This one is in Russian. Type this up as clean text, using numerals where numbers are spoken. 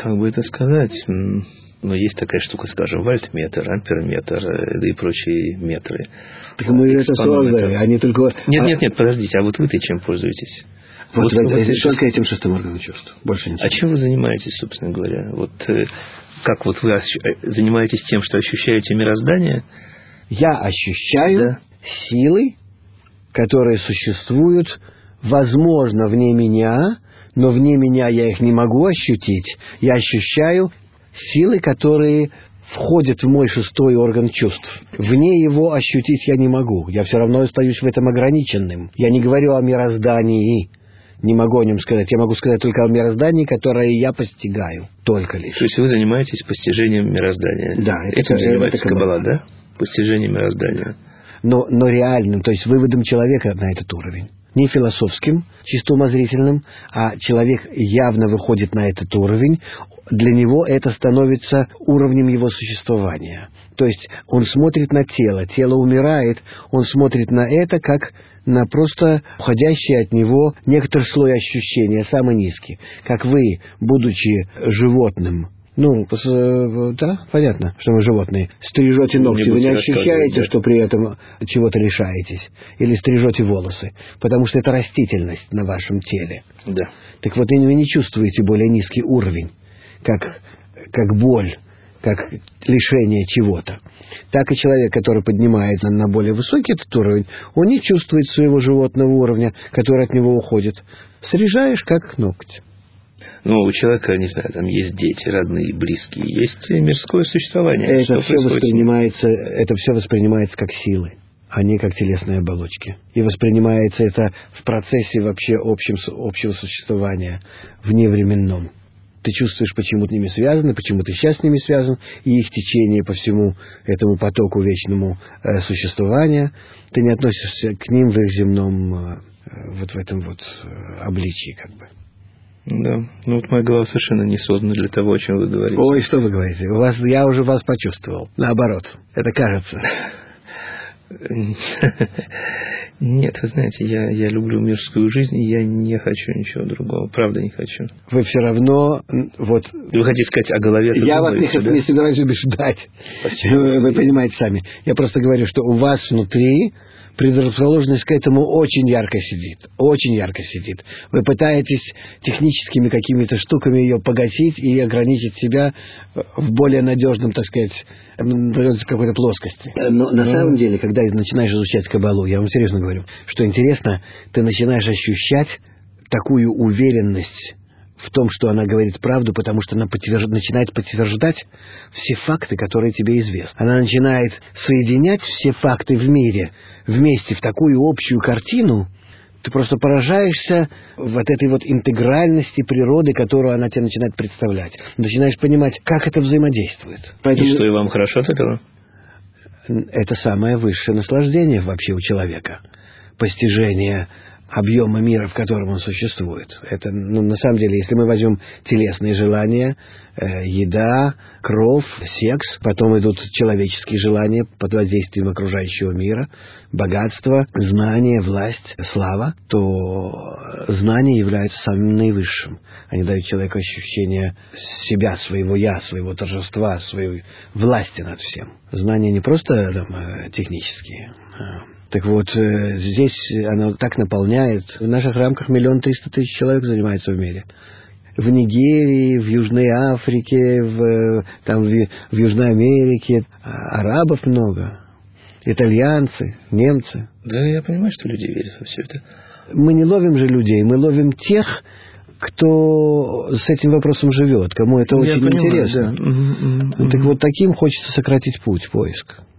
как бы это сказать, но есть такая штука, скажем, вольтметр, амперметр, да и прочие метры. Так мы это создали, они только... Нет, подождите, а вот вы-то чем пользуетесь? Вот только этим шестым органом чувств, больше ничего. А чем вы занимаетесь, собственно говоря? Вот как вот вы занимаетесь тем, что ощущаете мироздание? Я ощущаю силы, которые существуют, возможно, вне меня, но вне меня я их не могу ощутить. Я ощущаю силы, которые входят в мой шестой орган чувств. Вне его ощутить я не могу. Я все равно остаюсь в этом ограниченным. Я не говорю о мироздании. Не могу о нем сказать. Я могу сказать только о мироздании, которое я постигаю. Только лишь. То есть вы занимаетесь постижением мироздания? Да. Этим занимается Каббала, да? Постижением мироздания. Но реальным, то есть выводом человека на этот уровень. Не философским, чисто умозрительным, а человек явно выходит на этот уровень. Для него это становится уровнем его существования. То есть он смотрит на тело умирает, он смотрит на это как на просто уходящий от него некоторый слой ощущения, самый низкий. Как вы, будучи животным, да, понятно, что вы животные, стрижете ногти, вы не ощущаете, что при этом чего-то лишаетесь, или стрижете волосы, потому что это растительность на вашем теле. Да. Так вот, вы не чувствуете более низкий уровень, как боль, как лишение чего-то. Так и человек, который поднимается на более высокий этот уровень, он не чувствует своего животного уровня, который от него уходит. Срежаешь, как ноготь. Ну, у человека, не знаю, там есть дети, родные, близкие, есть мирское существование. Это все воспринимается как силы, а не как телесные оболочки. И воспринимается это в процессе вообще общего существования, вневременном. Ты чувствуешь, почему ты с ними связан, почему ты сейчас с ними связан, и их течение по всему этому потоку вечному существования. Ты не относишься к ним в их земном, вот в этом вот обличии, как бы. Да, вот моя голова совершенно не создана для того, о чем вы говорите. Ой, что вы говорите? Я уже вас почувствовал. Наоборот, это кажется. Нет, вы знаете, я люблю мирскую жизнь, и я не хочу ничего другого. Правда, не хочу. Вы все равно... Вот, вы хотите сказать о голове? Я вас не собираюсь убеждать. Вы понимаете сами. Я просто говорю, что у вас внутри предрасположенность к этому очень ярко сидит. Очень ярко сидит. Вы пытаетесь техническими какими-то штуками ее погасить и ограничить себя в более надежном, так сказать, какой-то плоскости. Но на самом деле, когда начинаешь изучать Каббалу, я вам серьезно говорю, что интересно, ты начинаешь ощущать такую уверенность в том, что она говорит правду, потому что она начинает подтверждать все факты, которые тебе известны. Она начинает соединять все факты в мире вместе в такую общую картину. Ты просто поражаешься вот этой вот интегральности природы, которую она тебе начинает представлять. Начинаешь понимать, как это взаимодействует. Поэтому... И что, и вам хорошо от этого? Это самое высшее наслаждение вообще у человека. Постижение объема мира, в котором он существует. Это, на самом деле, если мы возьмем телесные желания, еда, кровь, секс, потом идут человеческие желания под воздействием окружающего мира, богатство, знание, власть, слава, то знания являются самым наивысшим. Они дают человеку ощущение себя, своего я, своего торжества, своей власти над всем. Знания не просто технические. Так вот, здесь оно так наполняет. В наших рамках 1 300 000 человек занимается в мире. В Нигерии, в Южной Африке, в Южной Америке. Арабов много. Итальянцы, немцы. Да, я понимаю, что люди верят во все это. Мы не ловим же людей, мы ловим тех, кто с этим вопросом живет, кому это очень интересно. Да. Так вот, таким хочется сократить путь, поиск.